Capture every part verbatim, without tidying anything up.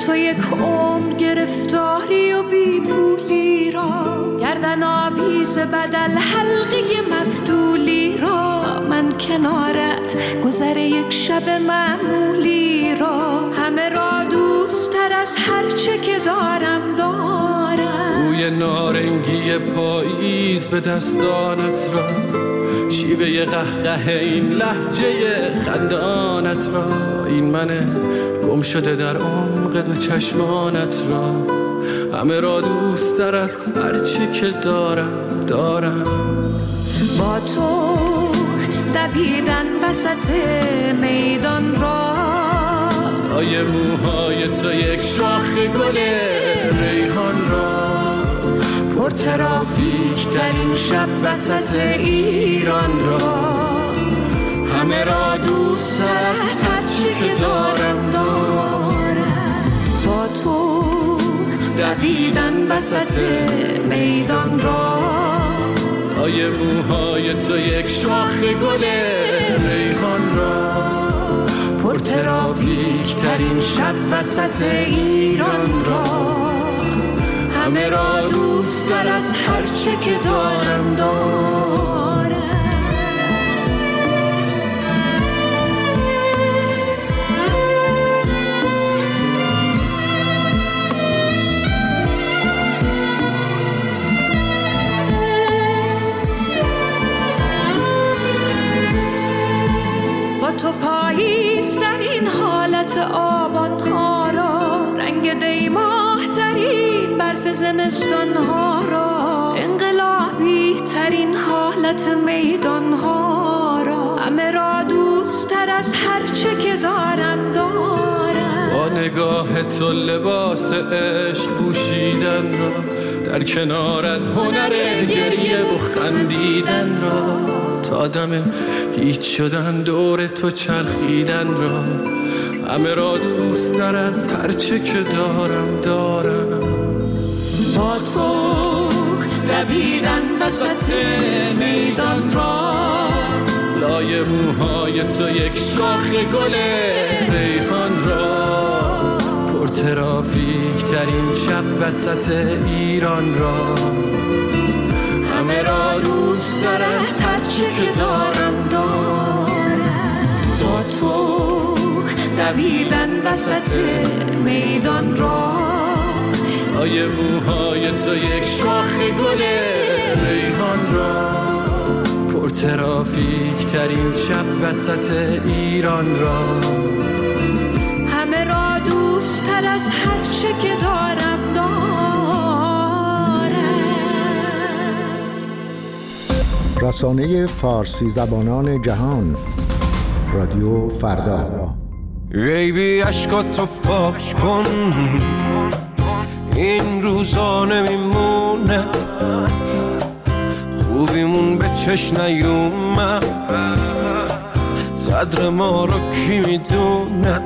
تو یک عمر گرفتاری و بی پولی را، گردن آویز بدل حلقه مفتولی را، من کنارت گذر یک شب معمولی را، همه را دوست تر از هر چه که دارم دارم. بوی نارنگی پاییز به دستانت را، شیوه قهقه این لهجه خندانت را، این منه گم شده در عمق دو چشمانت را، همه را دوست تر از هر چه که دارم دارم. با تو دویدن وسط میدان را، آیه موهای تو یک شاخ گل ریحان را، پر ترافیک ترین شب وسط ایران را، همه را دوست تر از هر چی که دارم دارم. با تو دویدن وسط میدان را، آیه موهای تو یک شاخ گل ریحان را، پر ترافیک ترین شب وسط ایران را، همه را دوست تر از هر چه که دارم دارم. با تو پاییز در این حالت آبان ها را، رنگ دیماه ترین برف زمستان ها را، انقلابی ترین حالت میدان ها را، همه را دوست تر از هر چه که دارم دارم. با نگاه تو لباس عشق پوشیدن را، در کنارت هنر گریه و خندیدن را، تا دم هیچ شدن دور تو چرخیدن را، همه را دوست تر از هر چه که دارم دارم. با تو دویدن وسط میدان را، لای موهای تو یک شاخ گل ریحان را، پر ترافیک ترین شب وسط ایران را، همه را دوست تر از هر چه که دارم دارم. با تو دویدن وسط میدان را، آیه موهای تو یک شاخ گل ریحان را، پر ترافیک ترین شب وسط ایران را، همه را دوست تر از هر چه که دارم دارم. رسانه فارسی زبانان جهان، رادیو فردا. بیبی عشقاتو پاک کن، این روزا نمیمونه، خوبیمون به چش نیومد، قدر ما رو کی میدونه،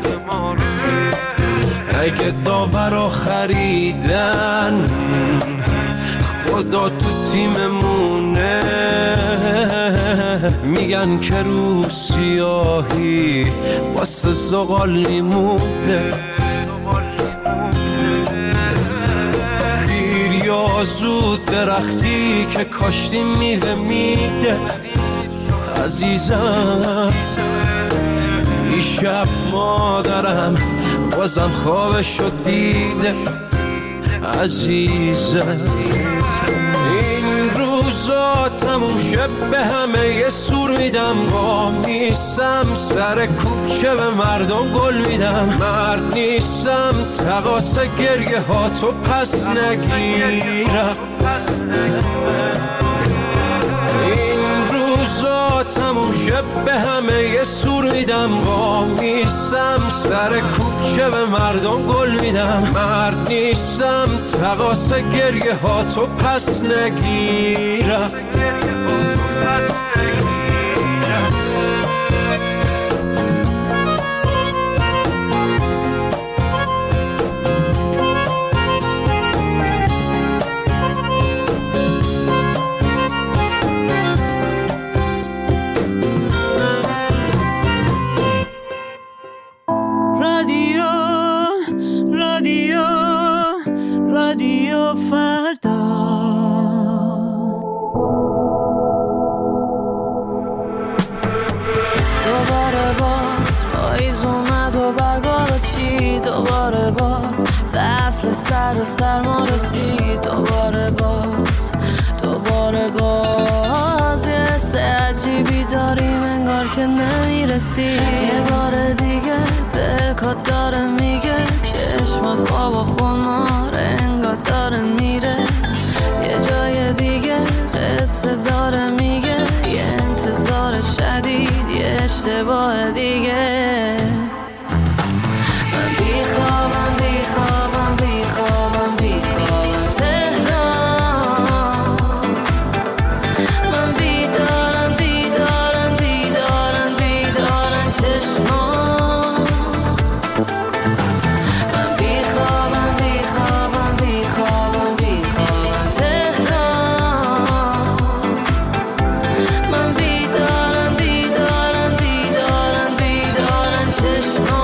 اگه داورا خریدن خدا تو تیممونه، میگن که رو سیاهی واسه زغال میمونه، دیر یا زود درختی که کاشتی میوه میده، عزیزم دیشب مادرم بازم خوابشو دیده، عزیزم این روزا تموم شد به همه یه سور میدم، قام نیستم سر کوچه به مردم گل میدم، مرد نیستم تقاس گریه ها تو پس نگیرم، تموم شب به همه یه سور میدم، قام نیستم سر کوچه به مردم گل میدم، مرد نیستم تقاس گریه ها تو پس نگیرم. رادیو رادیو فردا. دوباره باز پاییز اومد و برگا رو چید، دوباره باز فصل سر و سرما رسید، دوباره باز دوباره باز یه حس عجیبی داریم انگار که نمیرسی. یه بار دیگه دلکات داره میگه چشمات خواب و خمار انگار داره میره، یه جای دیگه قصه داره میگه یه انتظار شدید یه اشتباه دیگه. من بیخوابم بیخوابم بیخوابم بیخوابم تهران، من بیدارم بیدارم بیدارم بیدارم چشمان، من بیخوابم بیخوابم بیخوابم بیخوابم تهران، من بیدارم بیدارم بیدارم بیدارم چشمان.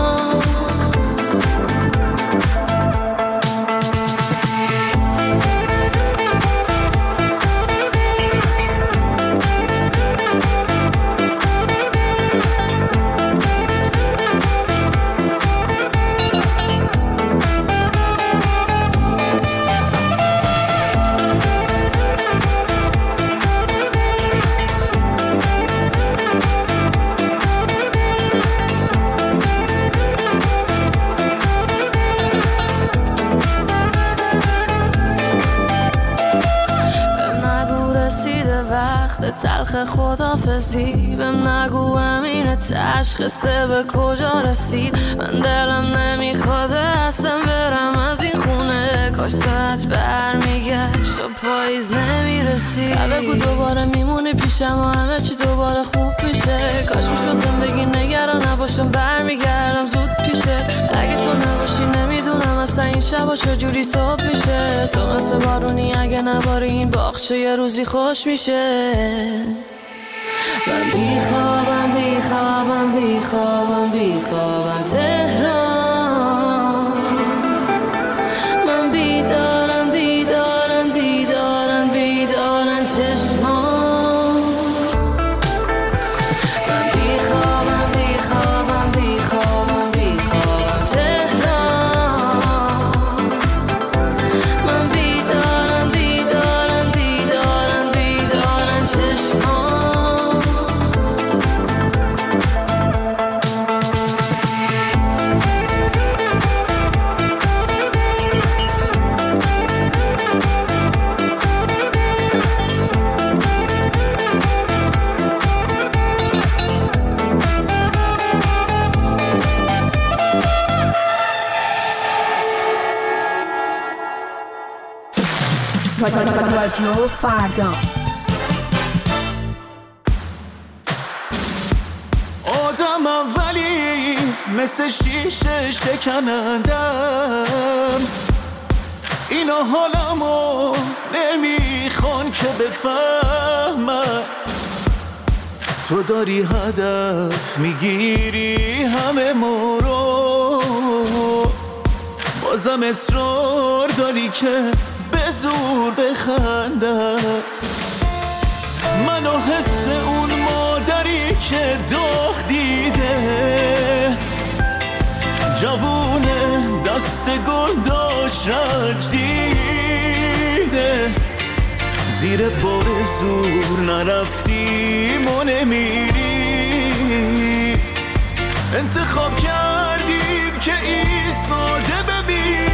تلخ خدافزی بهم نگو امین تشخیصه به کجا رسید، من دلم نمیخواد اصلا برم از این خونه، کاش ساعت برمیگشت و پاییز نمیرسید. بگو دوباره میمونی پیشم و همه چی دوباره خوب پیشه، کاش میشدم بگی نگران نباشم برمیگردم زود پیشه، اگه تو نباشی نمیدونم اصلا این شبا چجوری صبح میشه، تو مثل بارونی اگه نباری این باغچه یه روزی خوش میشه. من بیخوابم بیخوابم بیخوابم بیخوابم تهران، من بیدارم بیدارم بیدارم بیدارم چشمان، من بیخوابم بیخوابم بیخوابم بیخوابم تهران، من بیدارم بیدارم بیدارم بیدارم چشمان. رادیو فردا. آدمم ولی مثل شیشه شکنندم، اینا حالمو نمیخوان که بفهمم، تو داری هدف میگیری همه ما رو، بازم اصرار داری که به زور بخندم، منو حس اون مادری که داغ دیده، جوونه دست گل داشت رنج دیده، زیر بار زور نرفتیم و نمیری، انتخاب کردیم که ایستاده بمیری،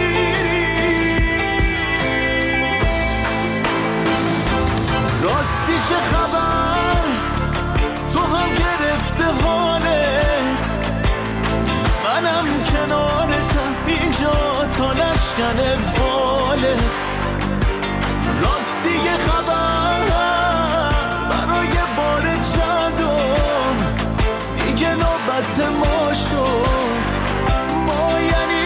راستی چه خبر تو هم گرفته حالت، منم کنارتم اینجا تا نشکن بالت، راستی یه خبر برای بار چندم دیگه نوبت ما شد، ما یعنی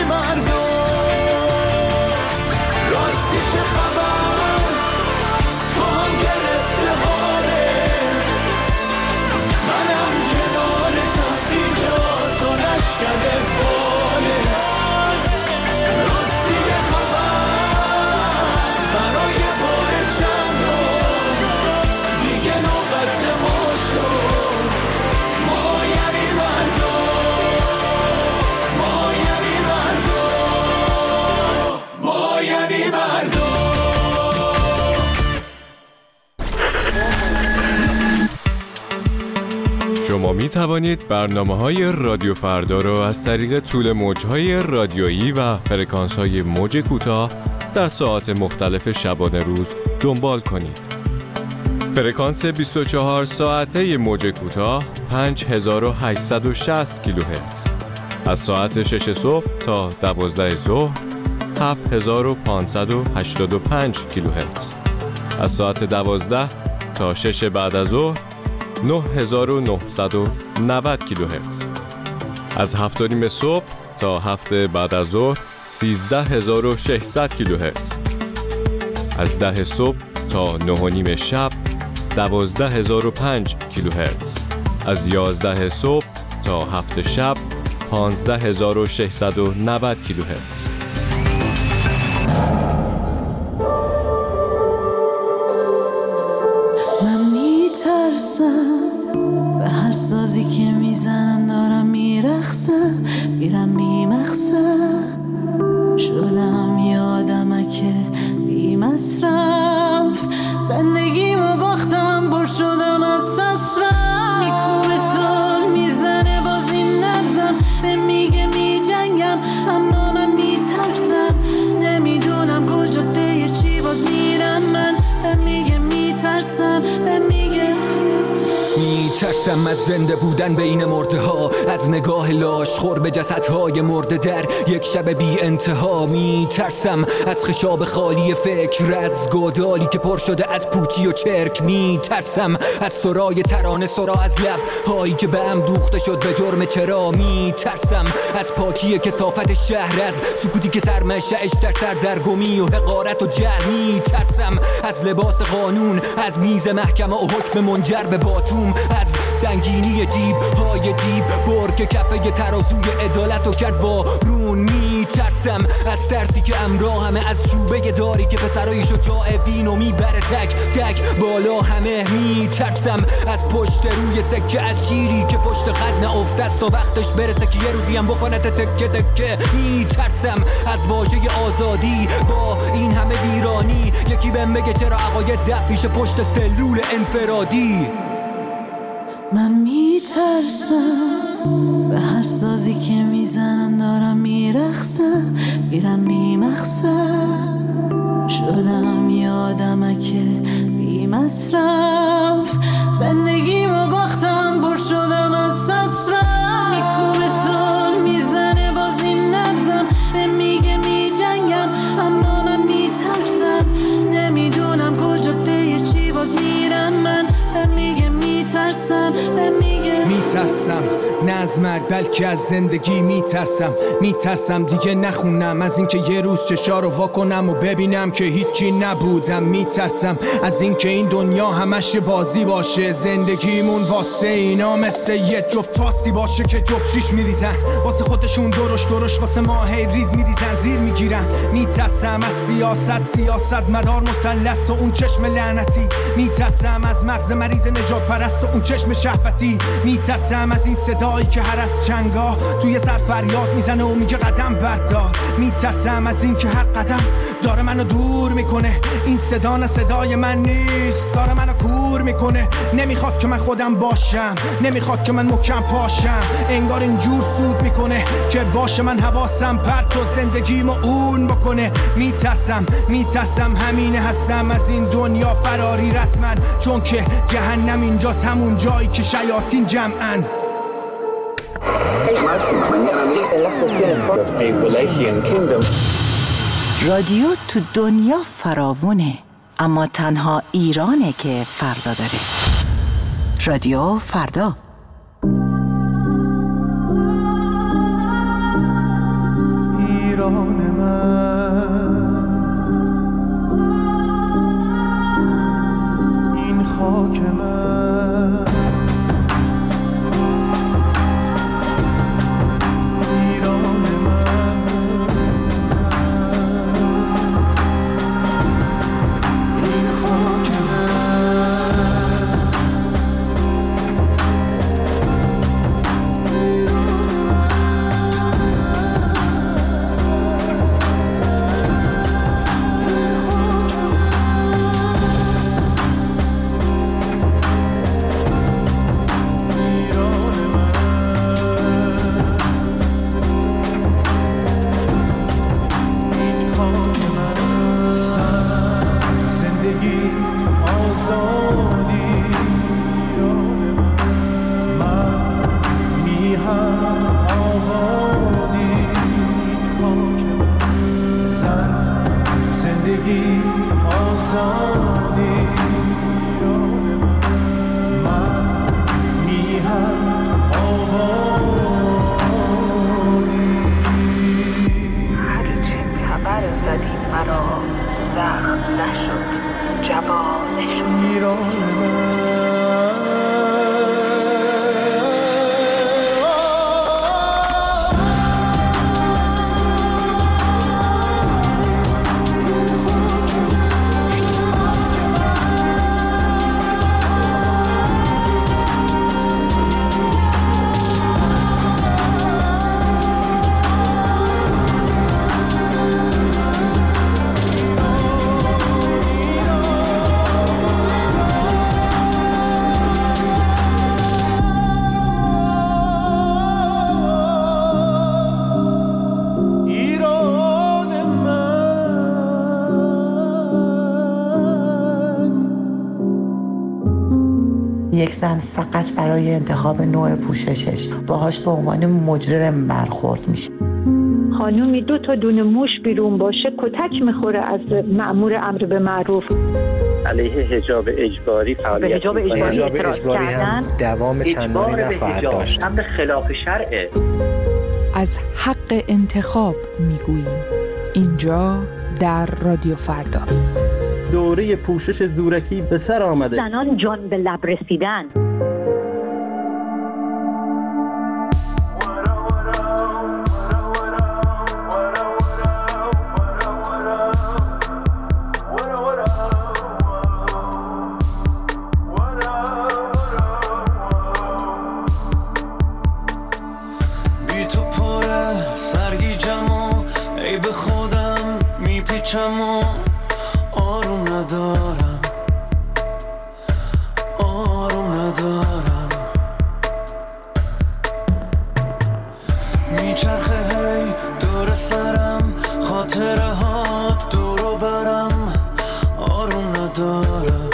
مردم، راستی چه خبر تو هم گرفته حالت، منم کنارتم اینجا تا نشکن بالت، می توانید برنامه‌های رادیو فردا را از طریق طول موج‌های رادیویی و فرکانس‌های موج کوتاه در ساعات مختلف شبانه روز دنبال کنید. فرکانس بیست و چهار ساعته موج کوتاه پنج هزار و هشتصد و شصت کیلوهرتز، از ساعت شش صبح تا دوازده ظهر هفت هزار و پانصد و هشتاد و پنج کیلوهرتز، از ساعت دوازده تا شش بعد از ظهر نه هزار و نهصد و نود کیلوهرتز، از هفت و نیم صبح تا هفت بعد از ظهر سیزده هزار و ششصد کیلوهرتز، از ده صبح تا نه و نیم شب دوازده هزار و پنج کیلوهرتز، از یازده صبح تا هفت شب پانزده هزار و ششصد و نود کیلوهرتز. من میترسم به هر سازی که میزنن، دارم میرخصم میرم میمخصم، شدم یه آدمک بی مصرف، زندگیمو باختم بر شدم از سسرم، میکوبه تران میزنه باز این نبزم، به میگه میجنگم اما من میترسم، نمیدونم کجا به چی باز میرم، من به میگه میترسم، به میگه میترسم از زنده بودن بین مرده ها، از نگاه لاش خور به جسدهای مرده در یک شب بی انتها، میترسم از خشاب خالی فکر، از گودالی که پر شده از پوچی و چرک، میترسم از سرای ترانه، سرا از لب هایی که به هم دوخته شد به جرم چرا، میترسم از پاکی کثافت شهر، از سکوتی که سرمشه‌اش در سردرگمی و حقارت و جهل، میترسم از لباس قانون، از میز محکمه و حکم منجر به باتوم، از سنگینی جیب های دیب بر که کفه ترازوی عدالت و کرد وارون، میترسم از ترسی که امراه همه، از شوبه داری که پسرای شجاع بینو میبره تک تک بالا همه، میترسم از پشت روی سکه، از شیری که پشت خط نافته است و وقتش برسه که یه روزی هم بکنه تکه تکه، میترسم از واژه آزادی با این همه ویرانی، یکی بهم بگه چرا عقاید دب پیش پشت سلول انفرادی. من میترسم به هر سازی که میزنن، دارم میرخصم میرم میمخصم، شدم یه آدمک بی مصرف، زندگیمو باختم بر شدم از سسرم، میکوبه تران میزنه باز این نبزم، به میگه میجنگم اما من میترسم، نمیدونم کجا به چی باز میرم، من به میگه میترسم، به میگه میترسم نه از مرگ بلکه از زندگی، میترسم میترسم دیگه نخونم از اینکه یه روز چشا رو واکنم و ببینم که هیچی نبودم، میترسم از اینکه این دنیا همش بازی باشه، زندگیمون واسه اینا مثل یه جفت تاسی باشه که جفت شیش میریزن واسه خودشون، درش درش واسه ما هی ریز میریزن زیر میگیرن، میترسم از سیاست سیاست مدار مثلث و اون چشم لعنتی، میترسم از مغز مریض نجات پرست و اون چشم شهوتی، میترسم از این صدایی که هر از چنگاه توی سر فریاد میزنه و میگه قدم بردار، میترسم از این که هر قدم داره منو دور میکنه، این صدا نه صدای من نیست، داره منو کور میکنه، نمیخواد که من خودم باشم، نمیخواد که من محکم پاشم، انگار اینجور سود میکنه که باشه من حواسم پرت و زندگیمو اون بکنه، میترسم میترسم همینه هستم از این دنیا فراری رسما، چون که جهنم اینجاست، همون جایی که شیاطین جمعن. رادیو تو دنیا فراوونه، اما تنها ایرانه که فردا داره. رادیو فردا. ایران من، این خاک من، ایران من، این خاک من. زندگی آزادی ایران من من میهم آبادی هرچه تبر زدی مرا زخم نشد جبا نشد ایران من یک زن فقط برای انتخاب نوع پوششش باهاش به عنوان مجرم برخورد میشه. خانومی دو تا دونه موش بیرون باشه کتک میخوره از مأمور امر به معروف. علیه حجاب اجباری فعالیت به حجاب اجباری اعتراض کردن دوام چندانی نخواهد داشت. امر خلاف شرعه. از حق انتخاب میگوییم اینجا در رادیو فردا. دوره پوشش زورکی به سر آمده. زنان جان به لب رسیدن. بی تو پره سرگیجم و ای به خودم میپیچم و آروم ندارم آروم ندارم میچرخه هی دور سرم خاطره هات دورو برم آروم ندارم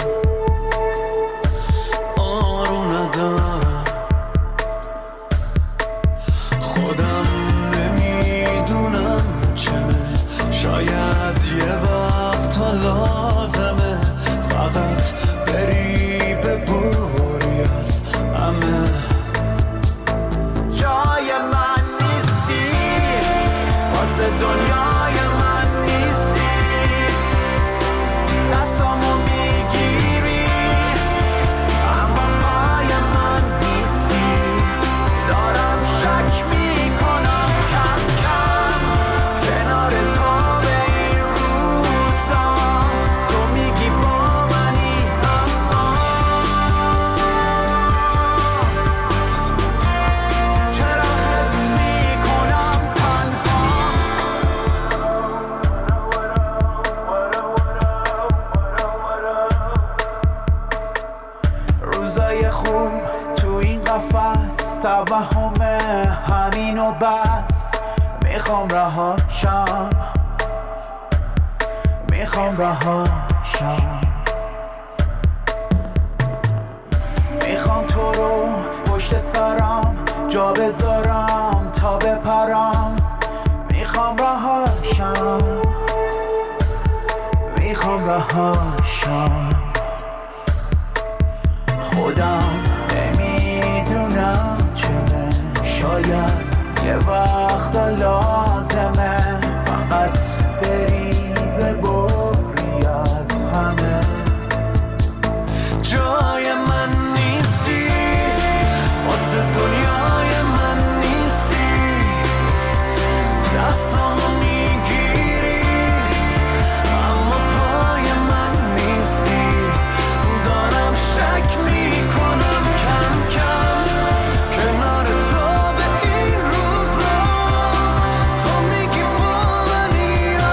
آروم ندارم خودم نمیدونم چمه شاید یه وقت تا لازمه فقط بری ببوری از همه جای من نیستی واسه دنیای من نیستی دستامو میگیری اما پای من نیستی دارم شک میکنم کم کم کنار تو توهم همین و بس میخوام رهاشم میخوام رهاشم میخوام تو رو پشت سرم جا بذارم تا بپرم میخوام رهاشم میخوام رهاشم خودم نمیدونم شاید یه وقت لازمه فقط بری ببری از همه جای من نیستی واسه دنیای من نیستی دستامو میگیری اما پای من نیستی دارم شک میکنم کم کم کنار تو به این روزا تو میگی با من ایران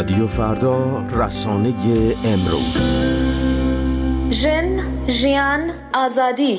رادیو فردا، رسانه امروز. ژن، ژیان، آزادی.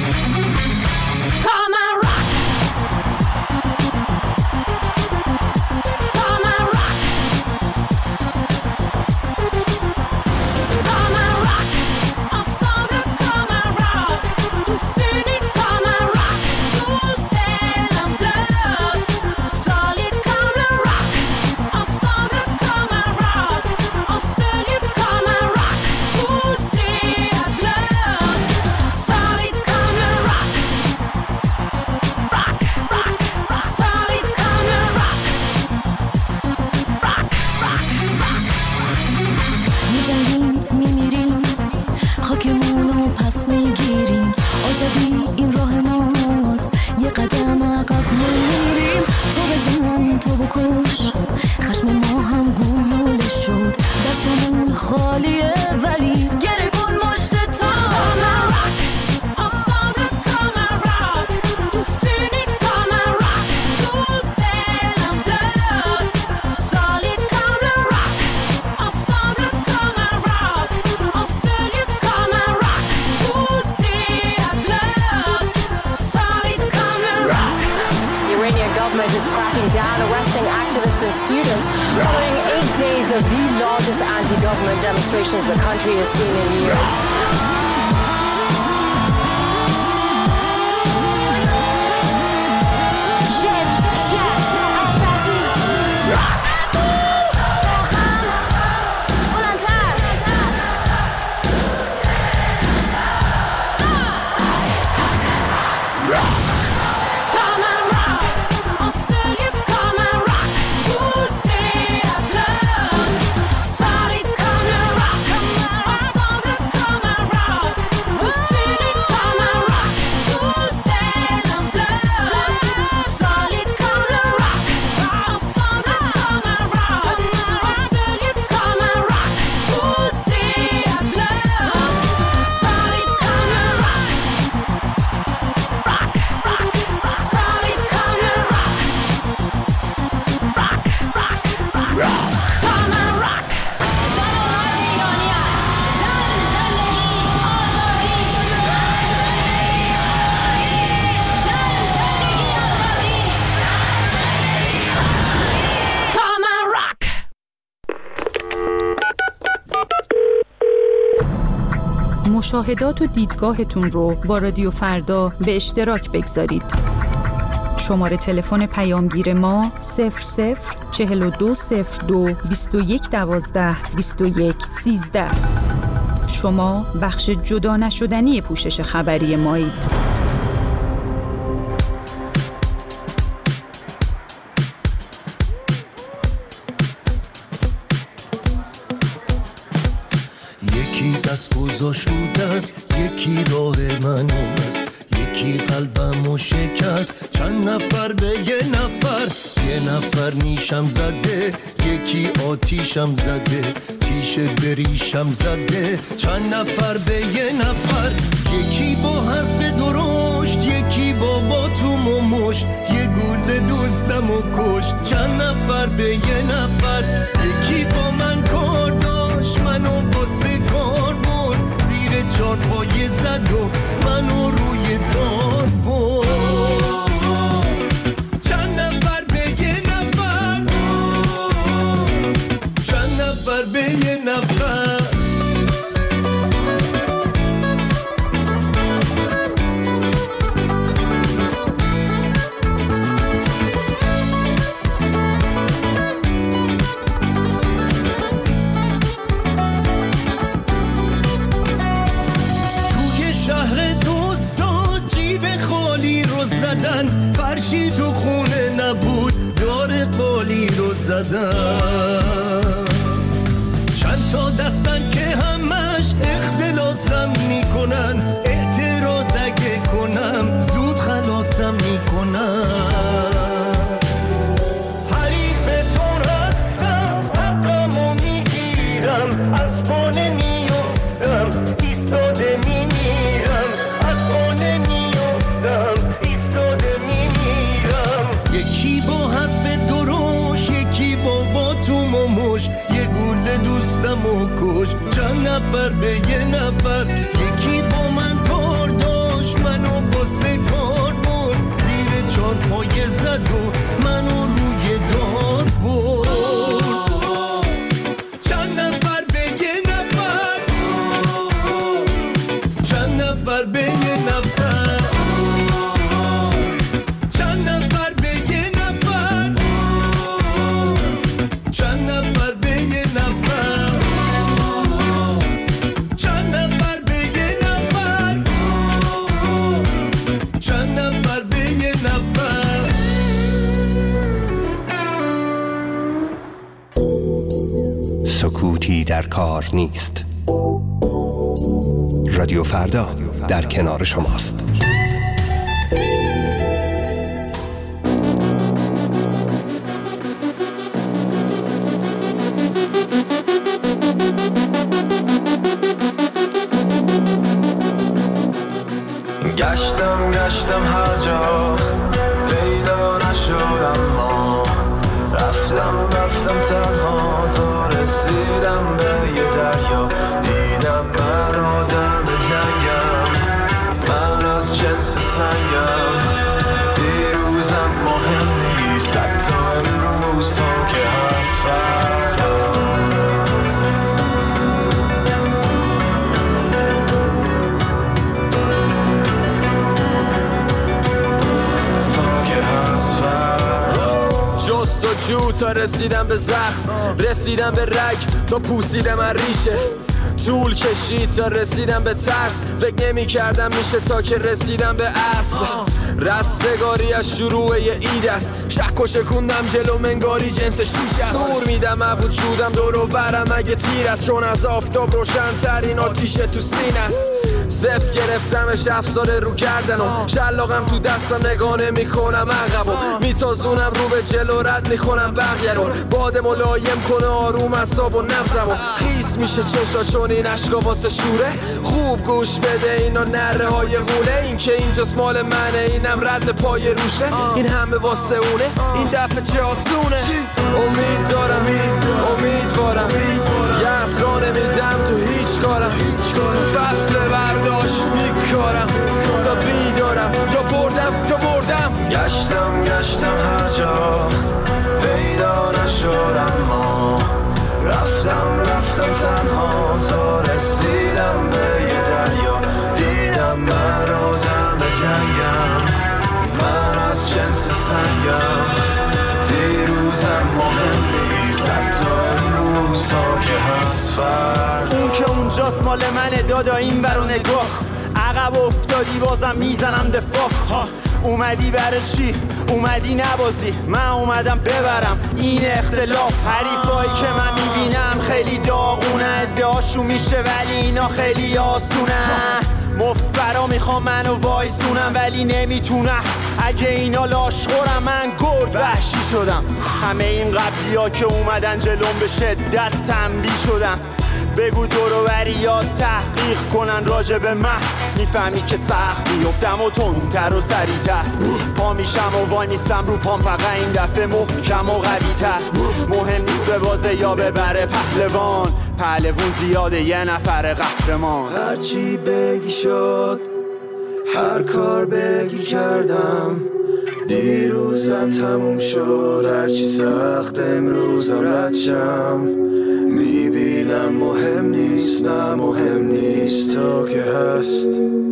Demonstrations the country has seen in years. مشاهدات و دیدگاهتون رو با رادیو فردا به اشتراک بگذارید. شماره تلفن پیامگیر ما صفر صفر چهل و دو صفر دو بیست و یک دوازده بیست و یک سیزده. شما بخش جدا نشدنی پوشش خبری مایید. دست گذاشت است، یکی راه من است، یکی قلبمو شکست. چند نفر به یه نفر، یه نفر نیشم زده، یکی آتیشم زده، تیش بریشم زده. چند نفر به یه نفر، یکی با حرف درشت، یکی با باتوم و مشت، یه گول دوستمو کشت. چند نفر به یه نفر، یکی با من کار داشت، منو واسه کار برد، زیر چار پایه زد و منو روی دار برد. چند نفر به یه نفر، چند نفر به یه نفر. فرشی تو خونه نبود، دار قالی رو زدن. چند تا دستن که همش اختلاسم میکنن، اعتراض اگه کنم زود خلاصم میکنن. حریفتون هستم، حقمو میگیرم، از پانه میافتم، ایستاده میمیرم، از پانه میافتم، ایستاده میمیرم. یکی با حرف درشت، یکی با باتون نفر به یه نفر. یکی با من کار داشت منو واسه کار برد، زیر چار پایه زد و منو روی دار برد. چند نفر به یه نفر، چند نفر به یه نفر، چند نفر به یه نفر، چند نفر به یه نفر، چند نفر به یه نفر، چند نفر به یه نفر. سکوتی در کار نیست. رادیو فردا در کنار شماست. گشتم گشتم هر جا پیدا نشدم، ما رفتم رفتم تنها تا رسیدم به یه دریا. دیدم من آدم جنگم، من از جنس سنگم. دیروزم مهم نیست حتی امروز تا که هست فردا. جست و جو تا رسیدم به زخم، رسیدم به رگ تا پوسیدم از ریشه. طول کشید تا رسیدم به ترس، فکر نمی کردم میشه تا که رسیدم به اصل. رستگاری از شروع یه اید است، شک و شکوندم جلو منگاری جنس شیش است. دور میدم از وجودم دور و برم اگه تیر است، چون از آفتاب روشن ترین آتیش تو سینه است. صف گرفتمش افساره رو کردنم، شلاقم تو دستم نگاه نمی کنم عقبم، میتازونم رو به جلو رد میکنم بقیه رو. باد ملایم کنه آروم اعصاب و نبضمو، خیس میشه چشا چون این عشقا واسه شوره. خوب گوش بده اینا نره های غوله، این که اینجاست مال منه اینم رد پای روشه. این همه واسه اونه این دفعه چه آسونه. امید دارم امیدوارم یه اسرا نمیدم تو هیچ کارم، تو فصل برداشت میکارم تا بیدارم یا بردم یا بردم. گشتم گشتم هر جا پیدا نشدم، ما رفتم رفتم تنها تا رسیدم به یه دریا. دیدم من آدم جنگم، من از جنس سنگم. دیروزم مهم نیست حتی امروز تا که هست فردا. اون که اونجاست مال منه دادا این برو نگاه. عقب افتادی بازم میزنم دفاع. ها اومدی برای چی؟ اومدی نبازی، من اومدم ببرم این اختلاف. حریفایی که من میبینم خیلی داغونه، ادعاشون میشه ولی اینا خیلی آسونه. مفبرا میخوام منو وایسونم ولی نمیتونم، اگه اینا لاشخورم من گرد وحشی شدم. همه این قبلی ها که اومدن جلوم به شدت تنبیه شدم. بگو دورو بریات تحقیق کنن راجع به من، میفهمی که سخت میفتم و تندتر و سریعتر. پا میشم و وای میستم رو پام، فقط این دفعه محکم و قوی‌تر. مهم نیست به بازه یا ببره پهلوان، پهلوون زیاده یه نفر قهرمان. هرچی بگی شد هر کار بگی کردم، دیروزم تموم شد. هرچی سخت امروزم رد شم، میبینم مهم نیست نه مهم نیست تا که هست.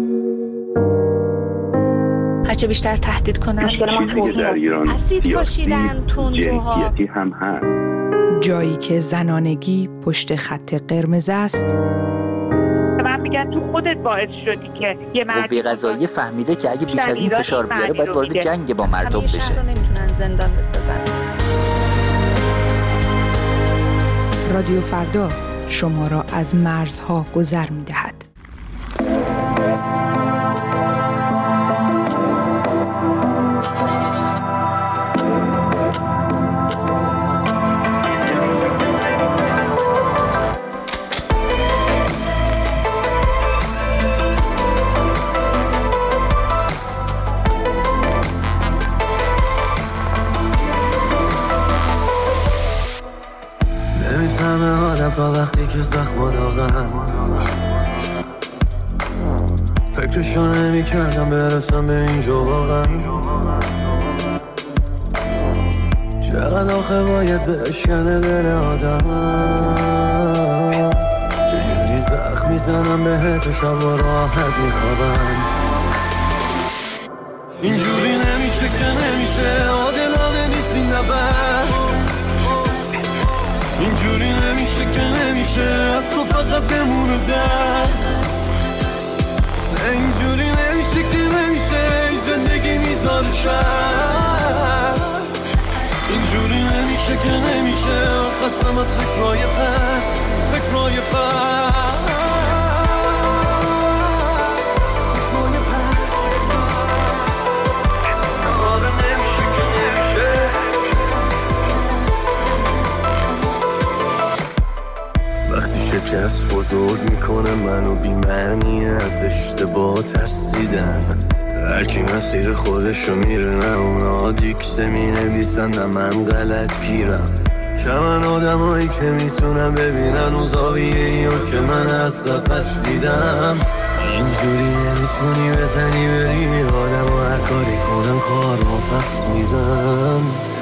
هرچه بیشتر تهدید کنن چیزی که در ایران اسید پاشیدن تندروها هم هست. جایی که زنانگی پشت خط قرمز است. من میگن تو خودت باعث شدی که یه مرد قوه قضاییه فهمیده که اگه بیش از این فشار بیاره باید وارد جنگ با مردم بشه. همیشه رو نمیتونن زندان بسازن. رادیو فردا شما را از مرزها گذر می‌دهد. تا وقتی که زخم داغن. فکرشو نمی کردم برسم به اینجا واقعا. چقدر آخه باید بشکنه دل آدم. چجوری زخم میزنم بهت و شب و راحت میخوابم. اینجوری نمیشه که نمیشه، عادلانه نیست این نبرد. اینجوری نمیشه که نمیشه، از تو فقط بمونه در. اینجوری نمیشه که نمیشه، زندگی میذاره شد. اینجوری نمیشه که نمیشه، خستم از فکرهای پرت، فکرهای پرت. شکست بزرگ میکنه منو بی‌معنی، از اشتباه ترسیدن. هرکی مسیر خودشو میره، نه اونا دیکته مینویسن نه من غلط گیرم. شمن آدمایی که میتونن ببینن اون زاویه‌ایو که من از قفس دیدم. اینجوری نمیتونی بزنی بری، آدم و هر کاری کنن کار ما پس میدن.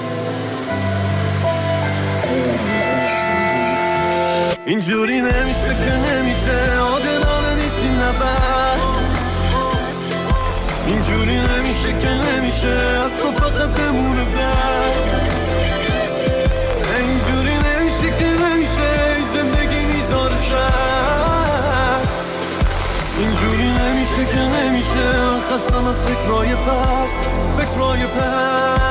اینجوری نمیشه که نمیشه، عادلانه نیست این نبرد. اینجوری نمیشه که نمیشه، از تو فقط بمونه در. اینجوری نمیشه که نمیشه، زندگی میذاره شد. اینجوری نمیشه که نمیشه، خستم از فکرهای پرت، فکرهای پرت.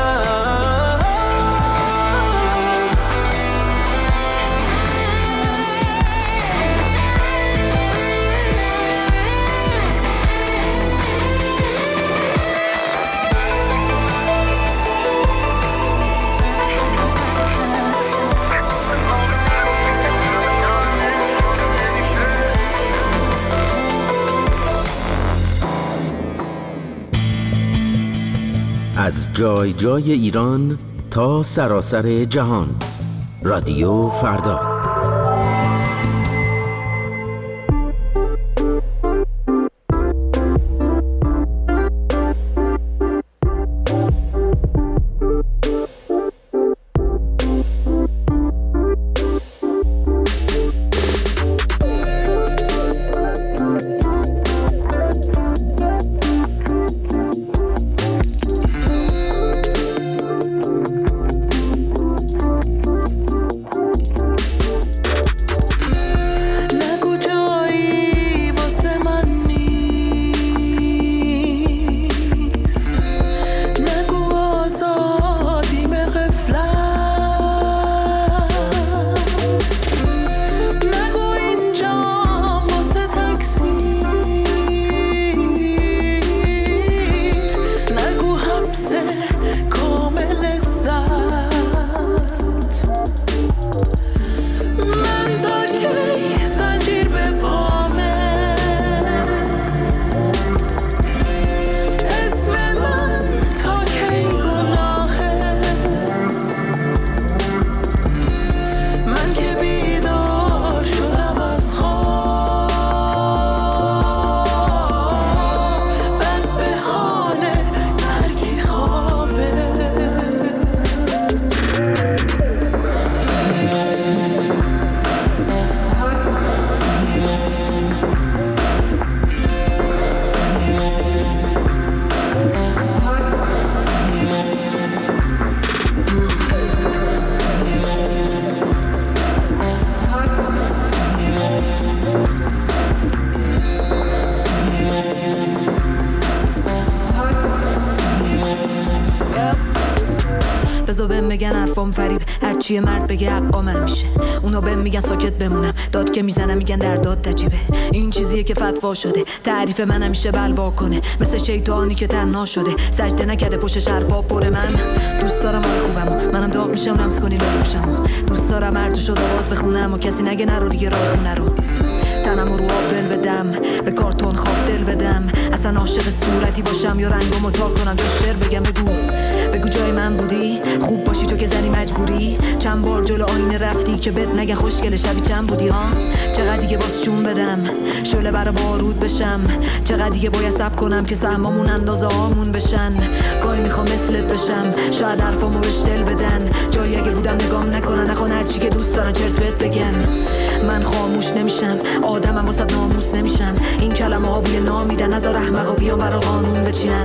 از جای جای ایران تا سراسر جهان، رادیو فردا. بگن حرفام فریب، هرچی مرد بگه حقام میشه. اونا بهم میگن ساکت بمونم، داد که میزنم میگن در داد تجیبه. این چیزیه که فتوا شده، تعریف من همیشه بلوا کنه. مثل شیطانی که تنها شده، سجده نکرده پشتش حرفا پر. من دوست دارم حال خوبمو، منم داغ میشم لمس کنی لاله پوشمو. دوست دارم هر تو شد آواز بخونم و کسی نگه نرو دیگه راه خونه رو. تنمو رو آب دل بدم، به کارتون خواب دل بدم. اصلا عاشق صورتی باشم یا رنگمو تا کنم، تو شعر بگم بگو بگو جای من بودی، خوب باشی تو که زنی مجبوری. چند بار جلو آینه رفتی که بد نگه خوشگل شبی چند بودی ها. چقدر دیگه باز جون بدم شعله برا بارود بشم، چقدر دیگه باید صبر کنم که سهمامون اندازه هامون بشن. گاهی میخوام مثلت بشم، شاید حرفامو بهش دل بدن، جایی اگه بودم نگام نکنن، نخوان هرچی که دوست دارن چرت بهت بگن. من خاموش نمیشم، آدمم واسه ناموس نمیشم، این کلمه ها بوی نامیدن، نذار احمقا بیان برا قانون بچینن.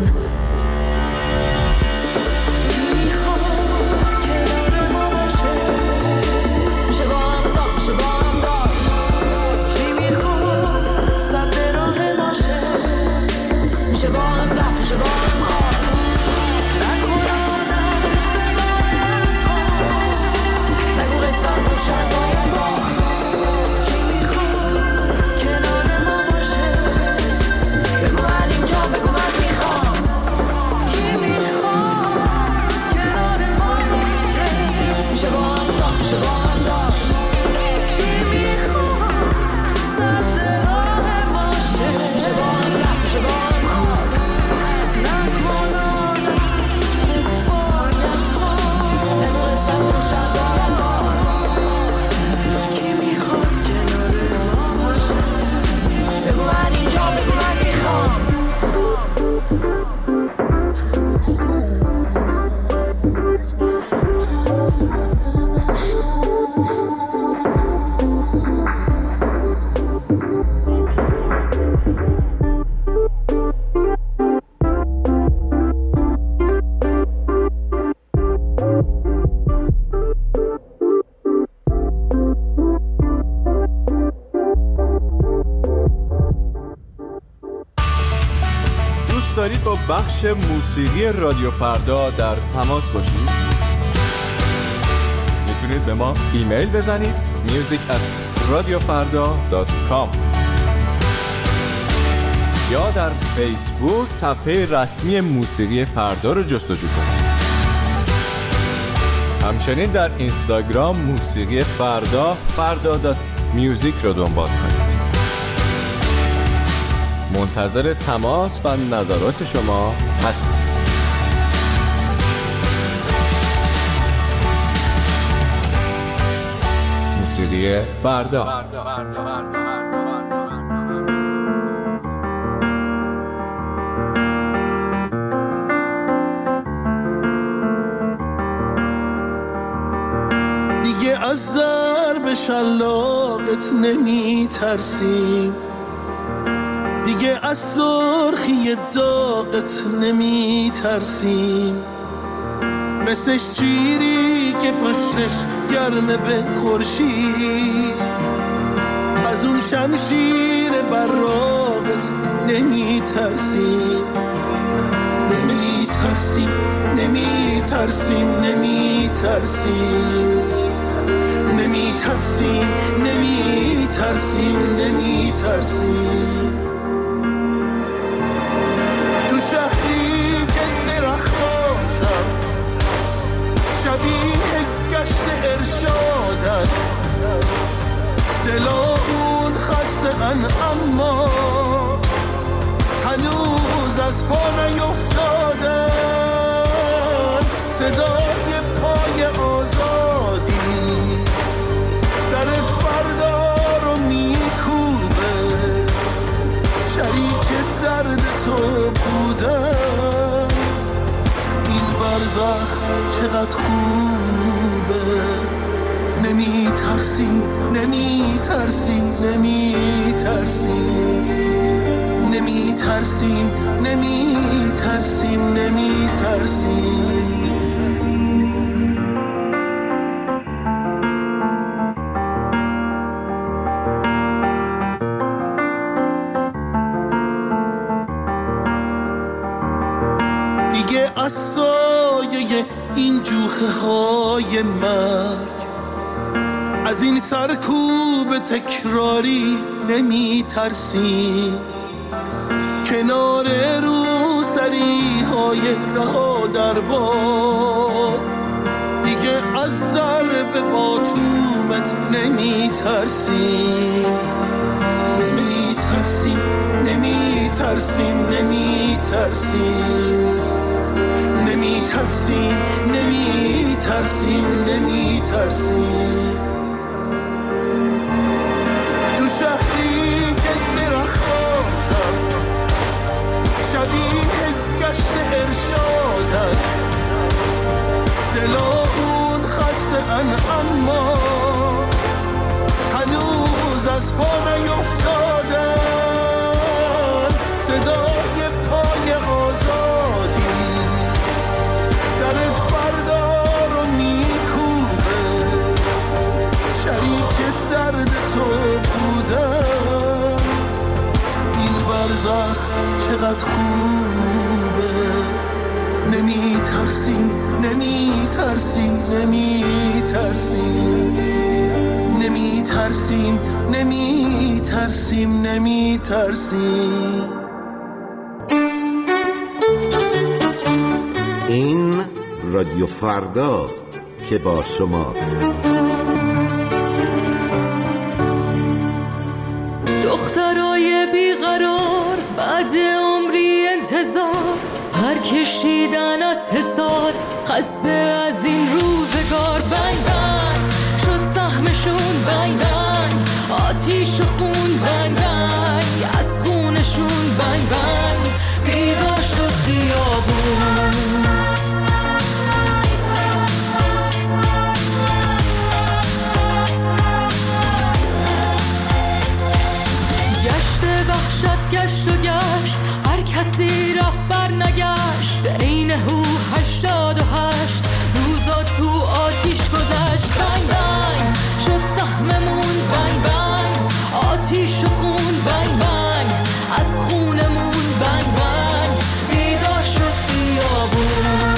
دارید با بخش موسیقی رادیو فردا در تماس باشید؟ میتونید به ما ایمیل بزنید music at radiofarda dot com یا در فیسبوک صفحه رسمی موسیقی فردا رو جستجو کنید. همچنین در اینستاگرام موسیقی فردا فردا دات میوزیک رو دنبال کنید. منتظر تماس و نظرات شما هستم. موسیقی فردا. دیگه از ضرب شلاقت نمی ترسیم، دیگه از سرخی داغت نمی ترسیم، مثل شیری که پشتش گرمه به خورشید، از اون شمشیر براقت نمی ترسیم، نمی ترسیم نمی ترسیم نمی ترسیم نمی ترسیم نمی ترسیم نمی ترسیم. تو شهری که درختاشم شبیه گشت ارشادن، دلامون خسته ان اما هنوز از پا نیفتادن، صدای پای آزادی در فردا رو میکوبه، شریک درد تو بودن این برزخ چقدر خوبه. نمی ترسیم نمی ترسیم نمی ترسیم نمی ترسیم نمی ترسیم نمی ترسیم. دیگه از سایه این جوخه های مرگ، از این سرکوب تکراری نمی ترسیم، کنار روسری های رها در باد دیگه از ضرب باتومت نمی ترسیم، نمی ترسیم نمی ترسیم نمی ترسیم نمی ترسیم نمی ترسیم نمی ترسیم تو شهری که درخت باشم شبیه گشت ارشادن دلامون خسته ان اما هنوز از پا نیفتادن صدای پای آزادی در فردا رو میکوبه شریک درد تو بودن این برزخ چقدر خوبه نمی ترسیم نمی ترسیم نمی ترسیم نمی ترسیم نمی ترسیم نمی ترسیم این رادیو فرداست که با شماست. دخترای بیقرار بعد عمری انتظار پر کشیدن از حصار خسته از این روزگار بنگ بنگ شد سهمشون بنگ بنگ آتیش و خون بنگ بنگ از خونشون بنگ بنگ بیدار شد خیابون گشت وحشت گشت و گشت هر کسی رفت بر نگشت عین هو هشتاد و هشت روزا تو آتیش گذشت بنگ بنگ شد سهممون بنگ بنگ آتیش و خون بنگ بنگ از خونمون بنگ بنگ بیدار شد خیابون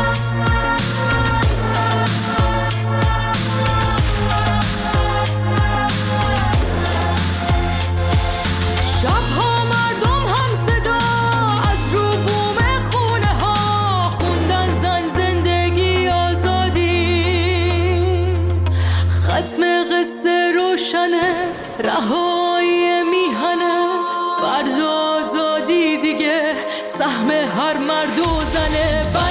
شبها مردم هم صدا از رو بوم خونه ها خوندن زن زندگی آزادی ختم قصه روشنه رهایی میهنه فرض آزادی دیگه سهم هر مرد و زنه